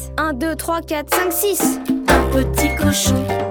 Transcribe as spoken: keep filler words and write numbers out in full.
un, deux, trois, quatre, cinq, six. Un petit cochon